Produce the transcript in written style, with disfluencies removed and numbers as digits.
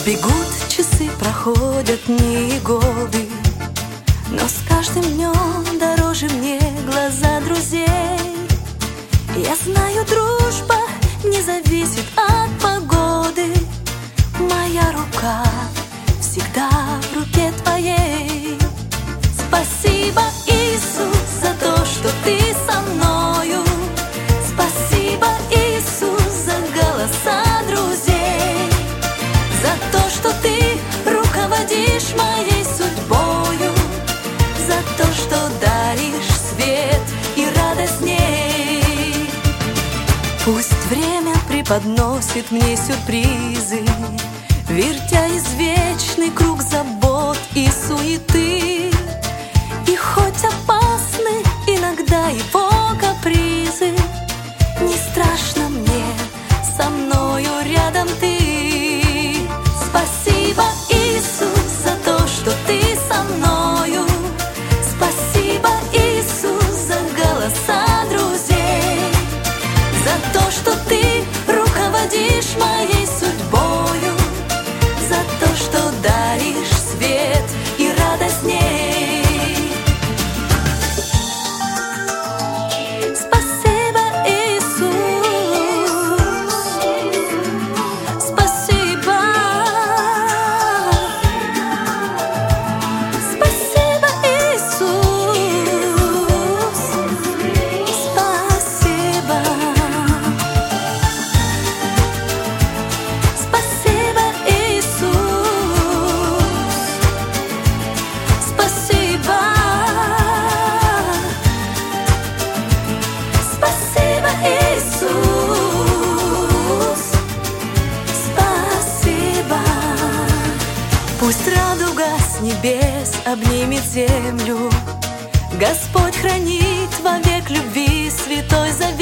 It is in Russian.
Бегут часы, проходят дни и годы, но с каждым днем дороже мне глаза друзей. Я знаю, дружба не зависит от погоды. Моя рука всегда в руке твоей. Спасибо, Иисус, за то, что ты со мною. Спасибо, Иисус, за голоса друзей, за то, что ты руководишь моей судьбою, за то, что даришь свет и радость в ней. Пусть время преподносит мне сюрпризы, вертя извечный круг забот и суеты. И хоть опасны иногда его капризы, не страшно мне, со мною рядом ты. Спасибо, Иисус, за то, что ты со мною. Спасибо, Иисус, за голоса друзей, за то, что ты руководишь моей судьбою, за то, что даришь свет и радость в ней. Спасибо, Иисус, спасибо. Спасибо, Иисус, спасибо. Спасибо, Иисус, спасибо. Спасибо, Иисус, спасибо. Пусть радуга с небес обнимет землю, Господь хранит вовек любви святой завет.